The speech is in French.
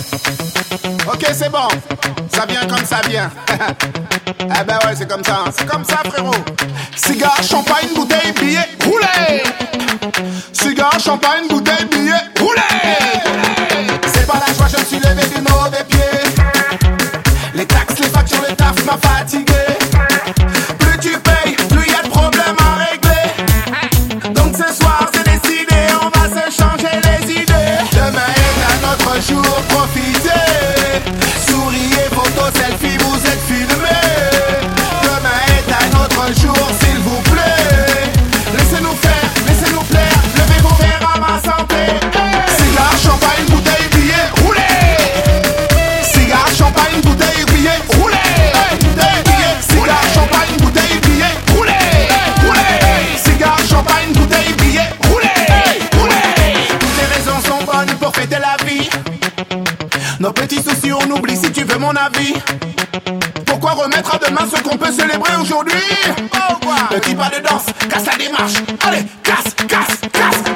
Ok, c'est bon. Ça vient comme ça vient. Eh ben ouais, c'est comme ça, frérot. Cigare, champagne, bouteille, billet, roulez. Cigare, champagne, bouteille, billet, roulez. C'est pas la joie, je me suis levé du mauvais pied. Les taxes, les factures, le taf m'a fatigué. Plus tu payes, plus y a de problèmes à régler. Donc ce soir, c'est décidé, on va se changer les idées. Demain est un autre jour, profitez. Souriez, photo, selfie, vous êtes filmés. Demain est un autre jour, s'il vous plaît. Laissez-nous faire, laissez-nous plaire. Levez vos verres à ma santé. Cigare, champagne, bouteille, billet, roulez. Cigare, champagne, bouteille, billet, roulez. Bouteille, billet, cigare, champagne, bouteille, billet, roulez. Roulez. Cigare, champagne, bouteille, billet, roulez. Roulez. Toutes les raisons sont bonnes pour fêter la vie. Nos petits soucis on oublie si tu veux mon avis. Pourquoi remettre à demain ce qu'on peut célébrer aujourd'hui? Petit pas de danse, casse la démarche. Allez, casse, casse, casse.